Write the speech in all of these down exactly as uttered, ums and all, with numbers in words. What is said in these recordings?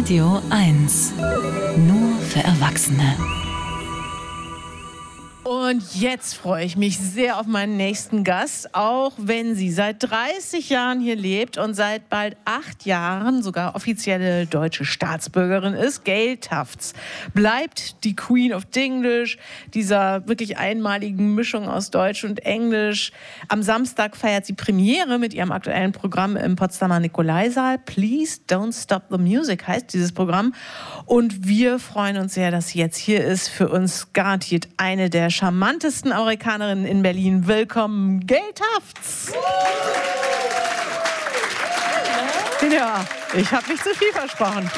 Radio eins. Nur für Erwachsene. Und jetzt freue ich mich sehr auf meinen nächsten Gast, auch wenn sie seit dreißig Jahren hier lebt und seit bald acht Jahren sogar offizielle deutsche Staatsbürgerin ist. Gail Tufts bleibt die Queen of Dinglish, dieser wirklich einmaligen Mischung aus Deutsch und Englisch. Am Samstag feiert sie Premiere mit ihrem aktuellen Programm im Potsdamer Nikolaisaal. Please Don't Stop the Music heißt dieses Programm. Und wir freuen uns sehr, dass sie jetzt hier ist. Für uns garantiert eine der charmantesten Amerikanerinnen in Berlin. Willkommen, Gail Tufts. Ja, ich habe nicht zu viel versprochen.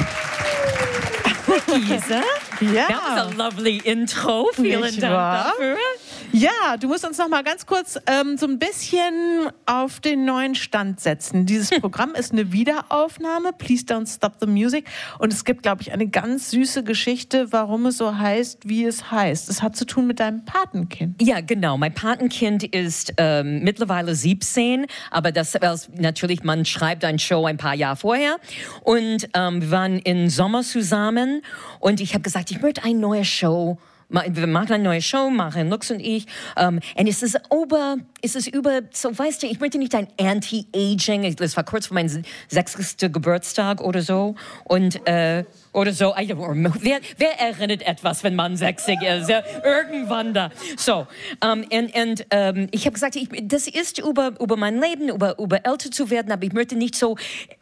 Lisa? Ja. That was a lovely intro. Vielen Nicht Dank wahr? dafür. Ja, du musst uns noch mal ganz kurz ähm, so ein bisschen auf den neuen Stand setzen. Dieses Programm ist eine Wiederaufnahme, Please Don't Stop the Music. Und es gibt, glaube ich, eine ganz süße Geschichte, warum es so heißt, wie es heißt. Es hat zu tun mit deinem Patenkind. Ja, genau. Mein Patenkind ist ähm, mittlerweile siebzehn, aber das das natürlich, man schreibt eine Show ein paar Jahre vorher. Und ähm, wir waren im Sommer zusammen und ich habe gesagt, ich möchte eine neue Show. Wir machen eine neue Show, machen Lux und ich. Um, und es ist über, es ist über, so weißt du, ich möchte nicht ein Anti-Aging, das war kurz vor meinem sechzigsten Geburtstag oder so. Und, äh, oder so, I don't know. Wer, wer erinnert etwas, wenn man sechzig ist? Ja, irgendwann da. So, um, und, und um, ich habe gesagt, ich, das ist über, über mein Leben, über, über älter zu werden, aber ich möchte nicht so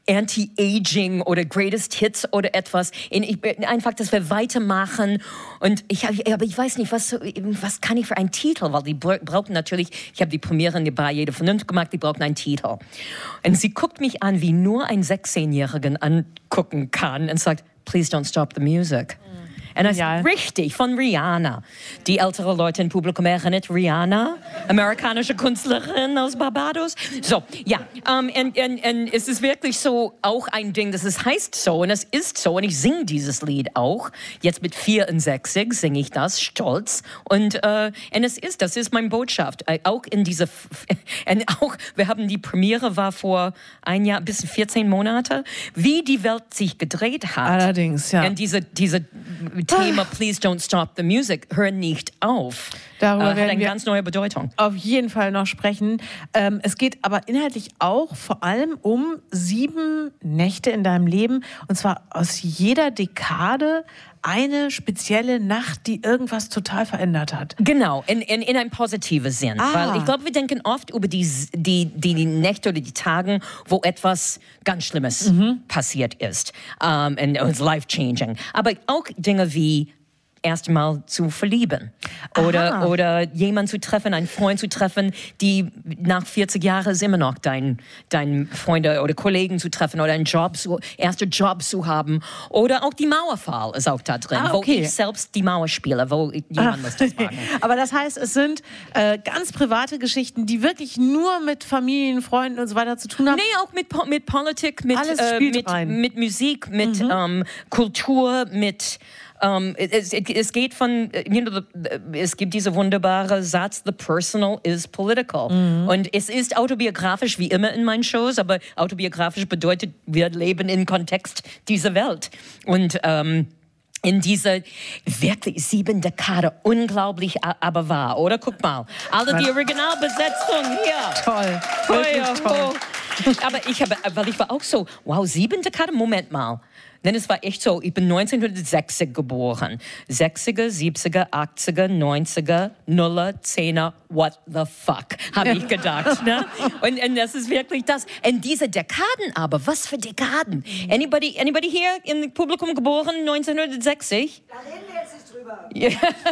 Anti-Aging oder Greatest Hits oder etwas. Und ich, einfach, dass wir weitermachen. Und ich habe, aber ich weiß nicht, was, was kann ich für einen Titel, weil die brauchen natürlich, ich habe die Premiere bei Jede Vernunft gemacht, die brauchen einen Titel. Und sie guckt mich an, wie nur ein sechzehnjährigen angucken kann und sagt, Please don't stop the music. Und das ist richtig, von Rihanna. Die ältere Leute im Publikum erinnern Rihanna, amerikanische Künstlerin aus Barbados. So, ja, um, und, und, und es ist wirklich so auch ein Ding, das es heißt so und es ist so und ich singe dieses Lied auch. Jetzt mit vierundsechzig singe ich das, stolz. Und, uh, und es ist, das ist meine Botschaft. Auch in diese, und auch, wir haben die Premiere war vor ein Jahr, bis vierzehn Monate, wie die Welt sich gedreht hat. Allerdings, ja. Und diese, diese Thema Please Don't Stop the Music, hör nicht auf. Darüber äh, werden hat eine wir ganz neue Bedeutung. Auf jeden Fall noch sprechen. Ähm, es geht aber inhaltlich auch vor allem um sieben Nächte in deinem Leben. Und zwar aus jeder Dekade eine spezielle Nacht, die irgendwas total verändert hat. Genau, in, in, in einem positiven Sinn. Ah. Weil ich glaube, wir denken oft über die, die, die, die Nächte oder die Tage, wo etwas ganz Schlimmes mhm. passiert ist. Um, and it's life-changing. Aber auch Dinge wie erst mal zu verlieben. Oder, oder jemanden zu treffen, einen Freund zu treffen, die nach vierzig Jahren ist immer noch dein, dein Freunde oder Kollegen zu treffen oder einen Job, so, erste Job zu haben. Oder auch die Mauerfall ist auch da drin, ah, okay. wo ich selbst die Mauer spiele, wo jemand muss das machen. Aber das heißt, es sind äh, ganz private Geschichten, die wirklich nur mit Familien, Freunden und so weiter zu tun haben? Nee, auch mit, mit Politik, mit, Alles äh, spielt mit, rein. mit Musik, mit Mhm. ähm, Kultur, mit Um, es, es geht von, you know, es gibt diese wunderbare Satz, the personal is political. Mhm. Und es ist autobiografisch, wie immer in meinen Shows, aber autobiografisch bedeutet, wir leben im Kontext dieser Welt. Und um, in dieser wirklich sieben Dekade, unglaublich, aber wahr, oder? Guck mal, alle die Originalbesetzung hier. Toll, wirklich oh, toll. Aber ich habe, weil ich war auch so, wow, sieben Dekade, Moment mal. Denn es war echt so, ich bin neunzehnhundertsechzig geboren. sechziger, siebziger, achtziger, neunziger, Nuller, Zehner, what the fuck, habe ich gedacht. Ne? Und, und das ist wirklich das. Und diese Dekaden aber, was für Dekaden? Anybody, anybody here im Publikum geboren neunzehnhundertsechzig? Da reden wir jetzt nicht drüber. Ja.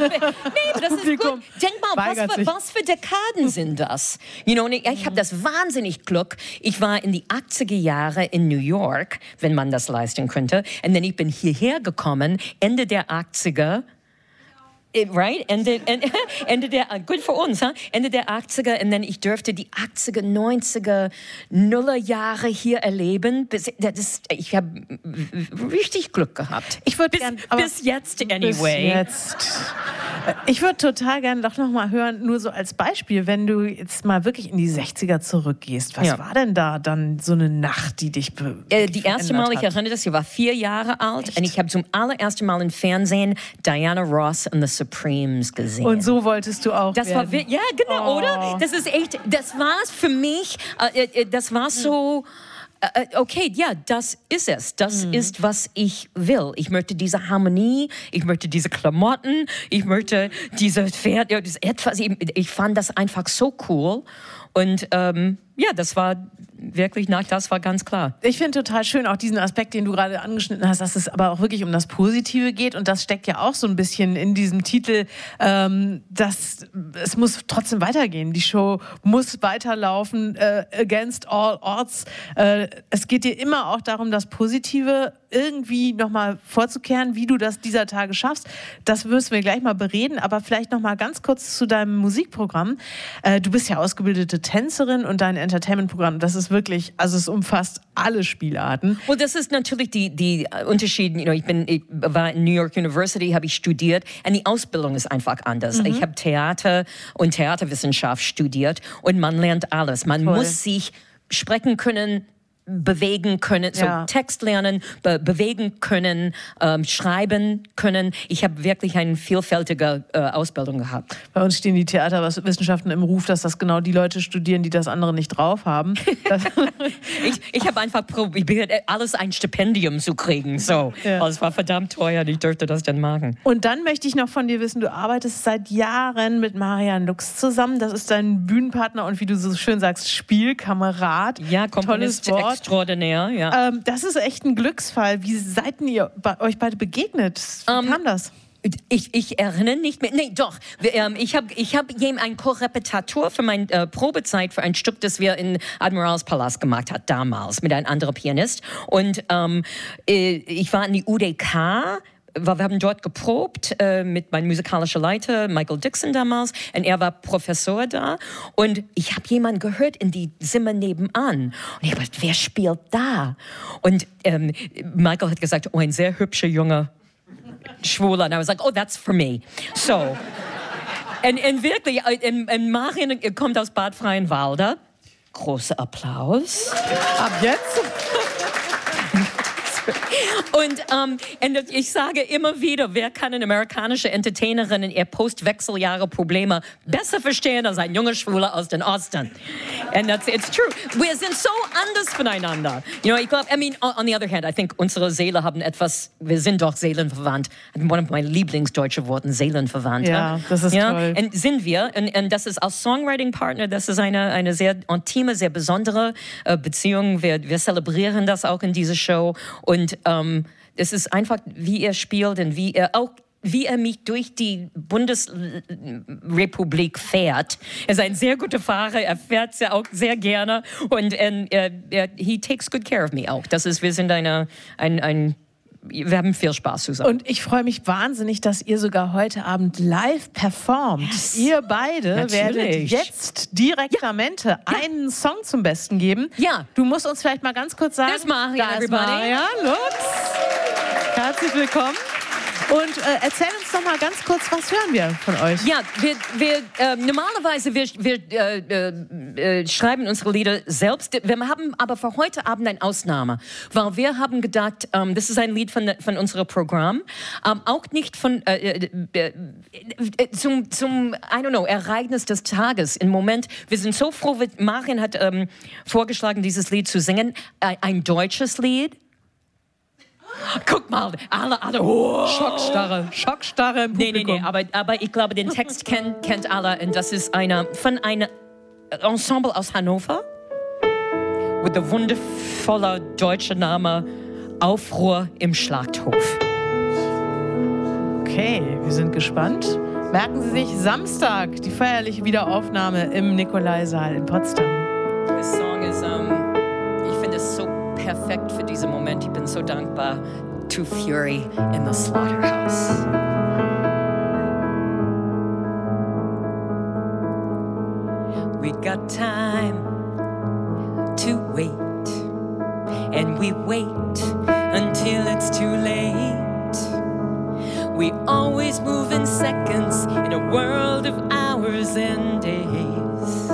Nee, das ist gut. Denk mal, was für, was für Dekaden sind das? You know, ich ich habe das wahnsinnig Glück. Ich war in die achtziger Jahre in New York, wenn man das leisten könnte. Und dann ich bin hierher gekommen, Ende der achtziger. Right? Ende, Ende, Ende der, gut für uns, huh? Ende der achtziger und dann ich durfte die achtziger, neunziger, Nuller Jahre hier erleben. Bis, das ist, ich habe richtig Glück gehabt. Ich würde bis, gern, bis jetzt anyway. Bis jetzt. Ich würde total gerne doch noch mal hören, nur so als Beispiel, wenn du jetzt mal wirklich in die sechziger zurückgehst. Was Ja. war denn da dann so eine Nacht, die dich be- Äh, die erste Mal, ich hat? erinnere das, ich war vier Jahre alt Echt? und ich habe zum allerersten Mal im Fernsehen Diana Ross and the Supremes gesehen. Und so wolltest du auch Das werden. war wir- ja genau, Oh. oder? Das ist echt, das war's für mich. Äh, äh, das war so. äh, Okay, ja, das ist es. Das ist, was ich will. Ich möchte diese Harmonie, ich möchte diese Klamotten, ich möchte diese Pferd, ja, das etwas. Ich, ich fand das einfach so cool. Und ähm, ja, das war wirklich nach, das war ganz klar. Ich finde total schön auch diesen Aspekt, den du gerade angeschnitten hast, dass es aber auch wirklich um das Positive geht. Und das steckt ja auch so ein bisschen in diesem Titel, ähm, dass es muss trotzdem weitergehen. Die Show muss weiterlaufen, äh, against all odds. Äh, es geht dir immer auch darum, das Positive irgendwie nochmal vorzukehren, wie du das dieser Tage schaffst. Das müssen wir gleich mal bereden, aber vielleicht nochmal ganz kurz zu deinem Musikprogramm. Äh, du bist ja ausgebildete Tänzerin und dein Entertainment-Programm, das ist wirklich, also es umfasst alle Spielarten. Und das ist natürlich die, die Unterschied. You know, ich, bin, ich war in New York University, habe ich studiert und die Ausbildung ist einfach anders. Ich habe Theater und Theaterwissenschaft studiert und man lernt alles. Man Toll. muss sich sprechen können, bewegen können, Ja. so Text lernen, be bewegen können, ähm, schreiben können. Ich habe wirklich eine vielfältige äh, Ausbildung gehabt. Bei uns stehen die Theaterwissenschaften im Ruf, dass das genau die Leute studieren, die das andere nicht drauf haben. Das Ich, ich habe einfach probiert, alles ein Stipendium zu kriegen. So, Ja. also es war verdammt teuer und ich durfte das dann machen. Und dann möchte ich noch von dir wissen, du arbeitest seit Jahren mit Marian Lux zusammen. Das ist dein Bühnenpartner und wie du so schön sagst, Spielkamerad. Ja, Tolles Komponist Wort. extraordinär, ja. Ähm, das ist echt ein Glücksfall. Wie seid ihr bei euch beide begegnet? Wie Ähm, kam das? Ich, ich erinnere nicht mehr. Nee, doch. Wir, ähm, ich habe ich hab jedem ein Korrepetatur für meine äh, Probezeit für ein Stück, das wir in Admiralspalast gemacht hat damals mit einem anderen Pianist. Und ähm, äh, ich war in die U D K. Weil wir haben dort geprobt äh, mit meinem musikalischen Leiter, Michael Dixon damals, und er war Professor da. Und ich habe jemanden gehört in die Zimmer nebenan. Und ich habe gedacht, wer spielt da? Und ähm, Michael hat gesagt, oh, ein sehr hübscher Junge Schwuler. Und I was like, oh, that's for me. So. Und, und wirklich, und, und Marian kommt aus Bad Freienwalde. Großer Applaus. Ab jetzt? Und, ähm, und ich sage immer wieder, wer kann eine amerikanische Entertainerin in ihr Postwechseljahre Probleme besser verstehen als ein junger Schwuler aus den Osten? And that's, it's true. Wir sind so anders voneinander. You know, ich glaube, I mean, on the other hand, I think unsere Seele haben etwas, wir sind doch seelenverwandt. One of my Lieblingsdeutsche Worten, seelenverwandt. Ja, das ist ja? toll. Und sind wir. Und, und das ist als Songwriting-Partner, das ist eine, eine sehr intime, sehr besondere äh, Beziehung. Wir, wir zelebrieren das auch in dieser Show. Und ähm, es ist einfach, wie er spielt und wie er auch wie er mich durch die Bundesrepublik fährt. Er ist ein sehr guter Fahrer, er fährt ja auch sehr gerne und er, er, er, he takes good care of me auch. Das ist, wir sind eine, ein, ein wir haben viel Spaß zusammen. Und ich freue mich wahnsinnig, dass ihr sogar heute Abend live performt. Yes. Ihr beide Natürlich. werdet jetzt direktamente einen Song zum Besten geben. Ja. Du musst uns vielleicht mal ganz kurz sagen. There's Marian, da ist everybody. Marian Lux. Herzlich willkommen. Und äh, erzähl uns doch mal ganz kurz, was hören wir von euch? Ja, wir, wir äh, normalerweise wir, wir äh, äh, äh, schreiben unsere Lieder selbst. Wir haben aber für heute Abend eine Ausnahme, weil wir haben gedacht, ähm, das ist ein Lied von, von unserem Programm, ähm, auch nicht von äh, äh, äh, äh, zum, zum, I don't know, Ereignis des Tages. Im Moment, wir sind so froh, Marian hat ähm, vorgeschlagen, dieses Lied zu singen, ein, ein deutsches Lied. Guck mal, alle, alle, oh. Schockstarre, Schockstarre im Nee, nee, Publikum. nee, aber, aber ich glaube, den Text kennt, kennt alle und das ist eine, von einem Ensemble aus Hannover mit der wundervolle deutsche Name Aufruhr im Schlachthof. Okay, wir sind gespannt. Merken Sie sich, Samstag, die feierliche Wiederaufnahme im Nikolaisaal in Potsdam. This song is, um, ich finde es so perfekt für diesen Moment. Ich bin so dankbar. To Fury in the Slaughterhouse. We got time to wait, and we wait until it's too late. We always move in seconds in a world of hours and days.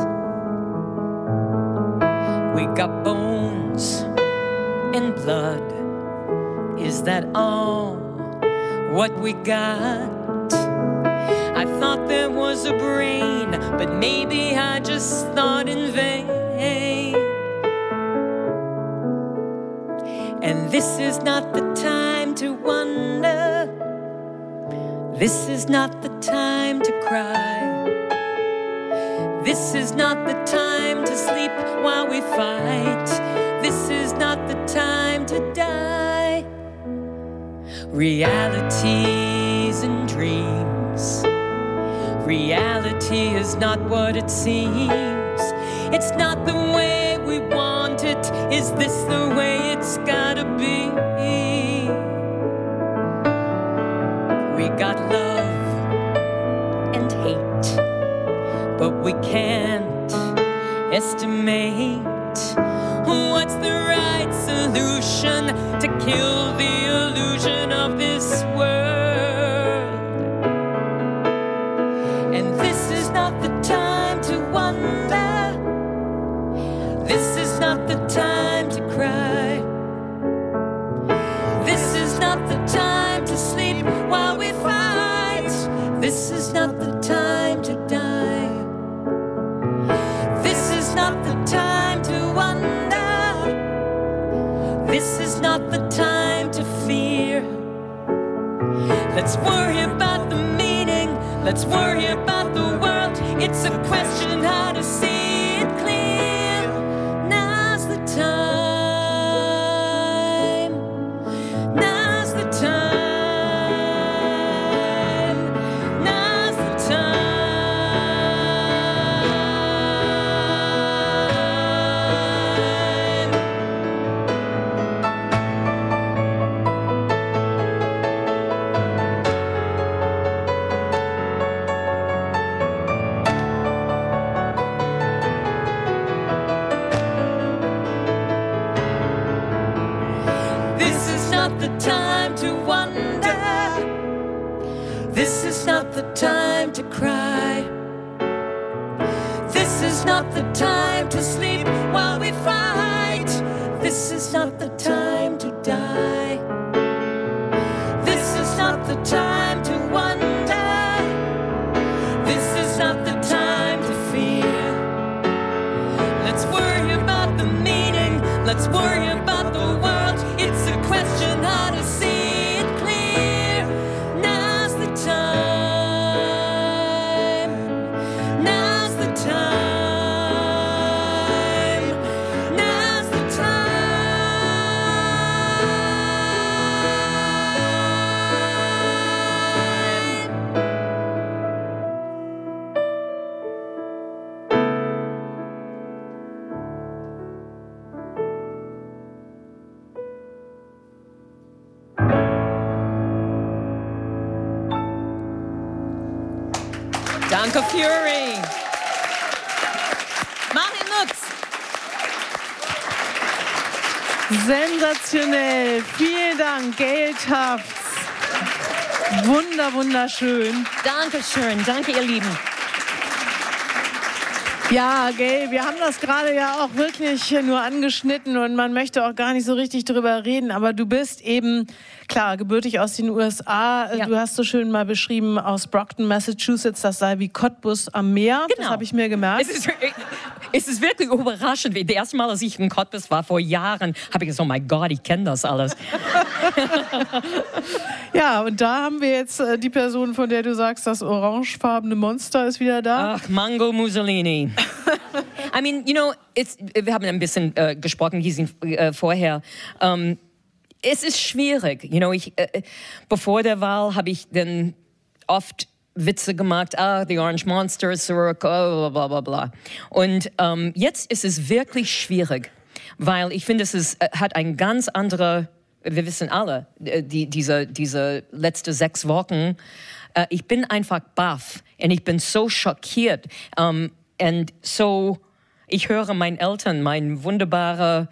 We got bones and blood. Is that all what we got? I thought there was a brain, but maybe I just thought in vain. And this is not the time to wonder. This is not the time to cry. This is not the time to sleep while we fight. This is not the time to die. Realities and dreams. Reality is not what it seems. It's not the way we want it. Is this the way it's gotta be? We got love and hate, but we can't estimate what's the right solution to kill the illusion of this world. And this is not the time to wonder. This is not the time to cry. This is not the time to sleep while we fight. This is not the time to die. This is not the time to wonder. This is not the time to fear. Let's worry about the meaning. Let's worry about the world. It's a question how to see it clear. Now's the time. Now's the time. Now's the time. This is not the time to wonder. This is not the time to cry. This is not the time to sleep while we fight. This is not the time to die. This is not the time to wonder. This is not the time to fear. Let's worry about the meaning. Let's worry about the world. It's a question how to see it clear. Now's the time. Now's the time. Now's the Danke, Fury. Martin Lutz. Sensationell. Vielen Dank, Gail Tufts. Wunder, wunderschön. Dankeschön. Danke, ihr Lieben. Ja, Gail, wir haben das gerade ja auch wirklich nur angeschnitten und man möchte auch gar nicht so richtig drüber reden, aber du bist eben, klar, gebürtig aus den U S A. Ja. Du hast so schön mal beschrieben, aus Brockton, Massachusetts, das sei wie Cottbus am Meer. Genau. Das habe ich mir gemerkt. Es ist, es ist wirklich überraschend. Das erste Mal, als ich in Cottbus war, vor Jahren, habe ich gesagt, oh mein Gott, ich kenne das alles. Ja, und da haben wir jetzt äh, die Person, von der du sagst, das orangefarbene Monster ist wieder da. Ach, Mango Mussolini. I mean, you know, it's, wir haben ein bisschen äh, gesprochen hier äh, vorher. Um, es ist schwierig. You know, ich, äh, bevor der Wahl habe ich dann oft Witze gemacht, ah, the Orange Monster ist zurück, oh, bla bla bla. Und um, jetzt ist es wirklich schwierig, weil ich finde, es ist, äh, hat ein ganz andere, wir wissen alle, die, diese, diese letzten sechs Wochen, äh, ich bin einfach baff und ich bin so schockiert. Um, and so, ich höre meinen Eltern, meine wunderbare,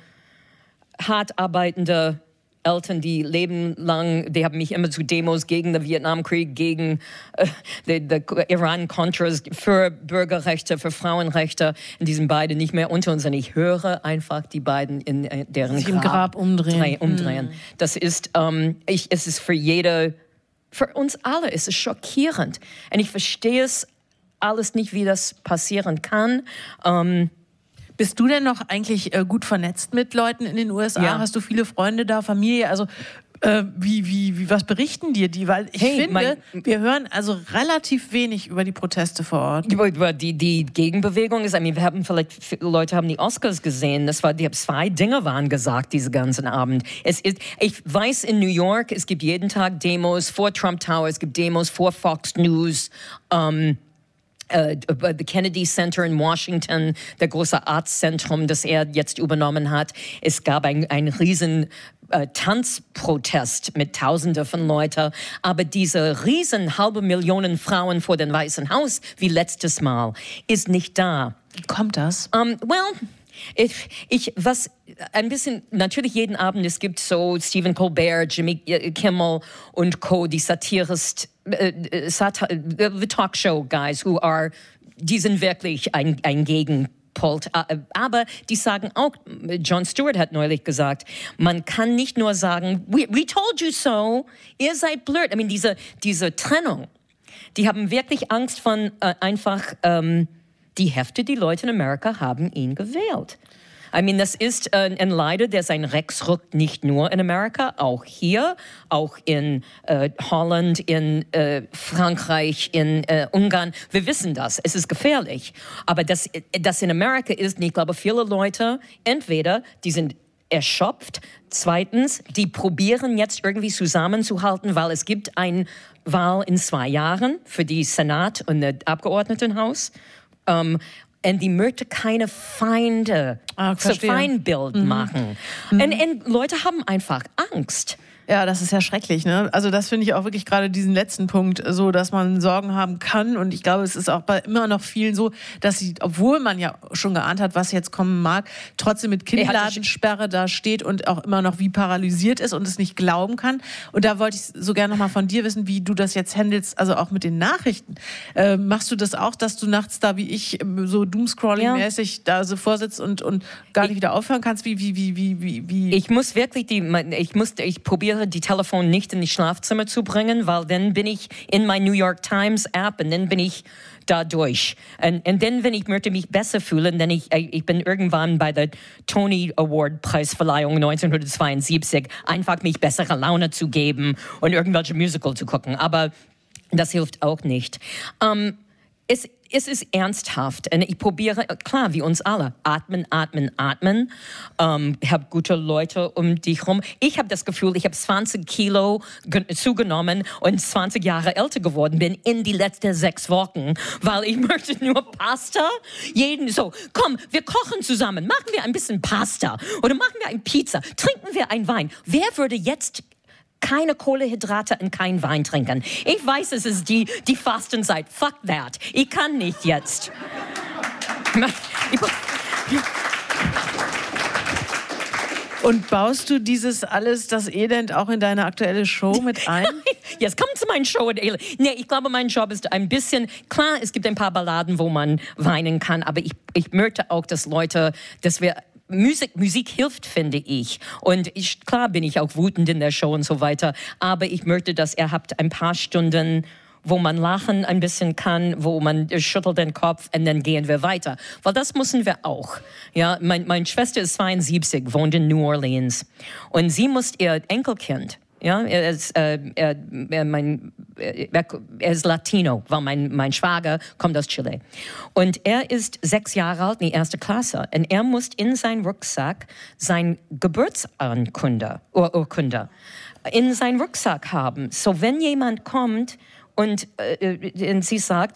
hart arbeitende Eltern, die leben lang, die haben mich immer zu Demos gegen den Vietnamkrieg, gegen äh, die, die Iran-Contras, für Bürgerrechte, für Frauenrechte. Und die sind beide nicht mehr unter uns. Und ich höre einfach die beiden in äh, deren Sich Grab, im Grab umdrehen. drei, umdrehen. Mm. Das ist, ähm, ich, es ist für jede, für uns alle ist es schockierend. Und ich verstehe es alles nicht, wie das passieren kann. Ähm, Bist du denn noch eigentlich äh, gut vernetzt mit Leuten in den U S A? Ja. Hast du viele Freunde da, Familie? Also äh, wie, wie, wie, was berichten dir die? Weil ich Hey, finde, mein- wir hören also relativ wenig über die Proteste vor Ort. Über, über die, die Gegenbewegung ist, I mean, wir haben vielleicht, viele Leute haben die Oscars gesehen, das war, die zwei Dinge waren gesagt, diese ganzen Abend. Es ist, ich weiß in New York, es gibt jeden Tag Demos vor Trump Tower, es gibt Demos vor Fox News, ähm, Uh, the Kennedy Center in Washington, der große Arztzentrum, das er jetzt übernommen hat. Es gab ein, ein riesen uh, Tanzprotest mit Tausenden von Leuten. Aber diese riesen halbe Millionen Frauen vor dem Weißen Haus, wie letztes Mal, ist nicht da. Wie kommt das? Um, well, ich, ich, was ein bisschen, natürlich jeden Abend, es gibt so Stephen Colbert, Jimmy Kimmel und Co., die Satirist, äh, Sat the Talkshow Guys, who are, die sind wirklich ein, ein Gegenpol. Aber die sagen auch, Jon Stewart hat neulich gesagt, man kann nicht nur sagen, we, we told you so, ihr seid blöd. I mean, diese, diese Trennung, die haben wirklich Angst von äh, einfach, ähm, die Hälfte der Leute in Amerika haben ihn gewählt. I mean, das ist äh, ein Leiter, der sein Rex rückt, nicht nur in Amerika, auch hier, auch in äh, Holland, in äh, Frankreich, in äh, Ungarn. Wir wissen das, es ist gefährlich. Aber das, das in Amerika ist, ich glaube, viele Leute, entweder die sind erschöpft, zweitens, die probieren jetzt irgendwie zusammenzuhalten, weil es gibt eine Wahl in zwei Jahren für die Senat und das Abgeordnetenhaus. Um, und die möchte keine Feinde, Ah, so verstehe. Feindbild Mhm. machen. Mhm. Und, und Leute haben einfach Angst. Ja, das ist ja schrecklich, ne? Also das finde ich auch wirklich gerade diesen letzten Punkt so, dass man Sorgen haben kann. Und ich glaube, es ist auch bei immer noch vielen so, dass sie, obwohl man ja schon geahnt hat, was jetzt kommen mag, trotzdem mit Kinnladensperre da steht und auch immer noch wie paralysiert ist und es nicht glauben kann. Und da wollte ich so gerne noch mal von dir wissen, wie du das jetzt handelst, also auch mit den Nachrichten. Äh, machst du das auch, dass du nachts da wie ich so Doomscrolling-mäßig ja. da so vorsitzt und, und gar nicht ich, wieder aufhören kannst? Wie, wie, wie, wie, wie, wie? Ich muss wirklich die, ich muss, ich probiere die Telefon nicht in die Schlafzimmer zu bringen, weil dann bin ich in mein New York Times App und dann bin ich da durch. Und, und dann, wenn ich möchte mich besser fühlen, denn ich, ich bin irgendwann bei der Tony Award Preisverleihung neunzehnhundertzweiundsiebzig, einfach mich bessere Laune zu geben und irgendwelche Musical zu gucken. Aber das hilft auch nicht. Um, es, es ist ernsthaft und ich probiere, klar, wie uns alle, atmen, atmen, atmen. Ähm, ich habe gute Leute um dich herum. Ich habe das Gefühl, ich habe zwanzig Kilo zugenommen und zwanzig Jahre älter geworden bin in die letzten sechs Wochen, weil ich möchte nur Pasta. Jeden so, komm, wir kochen zusammen, machen wir ein bisschen Pasta oder machen wir ein Pizza, trinken wir einen Wein. Wer würde jetzt keine Kohlenhydrate und kein Wein trinken? Ich weiß, es ist die, die Fastenzeit. Fuck that. Ich kann nicht jetzt. Und baust du dieses alles, das Elend, auch in deine aktuelle Show mit ein? Jetzt kommt zu meiner Show. Nee, ich glaube, mein Job ist ein bisschen, klar, es gibt ein paar Balladen, wo man weinen kann, aber ich, ich möchte auch, dass Leute, dass wir Musik, Musik hilft, finde ich. Und ich, klar bin ich auch wütend in der Show und so weiter. Aber ich möchte, dass ihr habt ein paar Stunden, wo man lachen ein bisschen kann, wo man schüttelt den Kopf und dann gehen wir weiter. Weil das müssen wir auch. Ja, mein, meine Schwester ist zweiundsiebzig, wohnt in New Orleans. Und sie muss ihr Enkelkind, ja, er ist, äh, er, er, mein, er, er ist Latino, weil mein, mein Schwager kommt aus Chile. Und er ist sechs Jahre alt in die erste Klasse. Und er muss in seinen Rucksack sein Geburtsurkunde Urkunde in seinen Rucksack haben. So wenn jemand kommt und, äh, und sie sagt,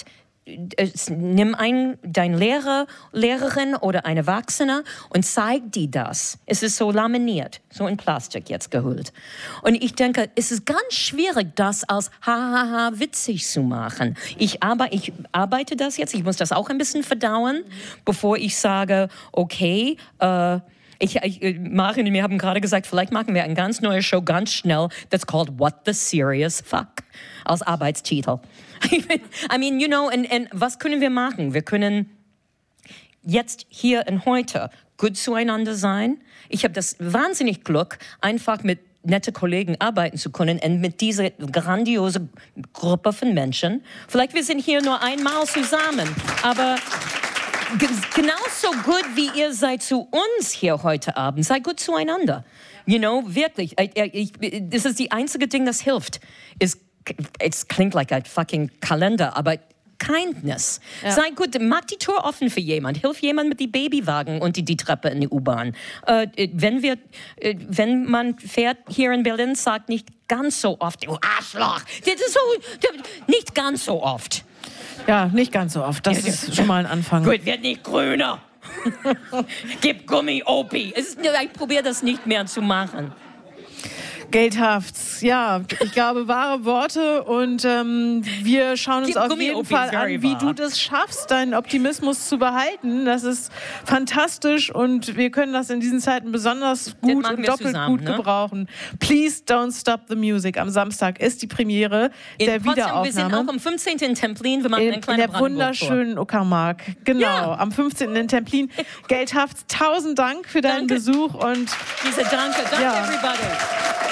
äh, nimm ein, dein Lehrer, Lehrerin oder eine Erwachsene und zeig die das. Es ist so laminiert, so in Plastik jetzt gehüllt. Und ich denke, es ist ganz schwierig, das als hahaha witzig zu machen. Ich, aber, ich arbeite das jetzt, ich muss das auch ein bisschen verdauen, bevor ich sage, okay, äh, Ich, ich, Marin und mir haben gerade gesagt, vielleicht machen wir eine ganz neue Show ganz schnell, that's called What the Serious Fuck, als Arbeitstitel. I mean, you know, und, und was können wir machen? Wir können jetzt, hier und heute gut zueinander sein. Ich habe das wahnsinnig Glück, einfach mit nette Kollegen arbeiten zu können und mit dieser grandiose Gruppe von Menschen. Vielleicht wir sind hier nur einmal zusammen, aber genauso gut wie ihr seid zu uns hier heute Abend, seid gut zueinander. You know, wirklich. Ich, ich, das ist die einzige Ding, das hilft. Es, es klingt like a fucking Kalender, aber Kindness. Ja. Sei gut, mach die Tür offen für jemand. Hilf jemand mit die Babywagen und die, die Treppe in die U-Bahn. Äh, wenn wir, äh, wenn man fährt hier in Berlin, sagt nicht ganz so oft, du Arschloch. Das ist so, nicht ganz so oft. Ja, nicht ganz so oft. Das ist schon mal ein Anfang. Gut, wird nicht grüner. Gib Gummi, Opi. Es ist, ich probiere das nicht mehr zu machen. Geldhaft, ja, ich glaube, wahre Worte und ähm, wir schauen uns auf jeden Fall an, wie du das schaffst, deinen Optimismus zu behalten. Das ist fantastisch und wir können das in diesen Zeiten besonders gut und doppelt zusammen, gut ne? gebrauchen. Please don't stop the music. Am Samstag ist die Premiere in der Potsdam, Wiederaufnahme. Wir sind auch am fünfzehnten in Templin. Wir machen in, eine kleine in der wunderschönen Uckermark. Genau, ja. Am fünfzehnten in Templin. Geldhaft, tausend Dank für deinen danke. Besuch und Diese Danke, danke ja. everybody.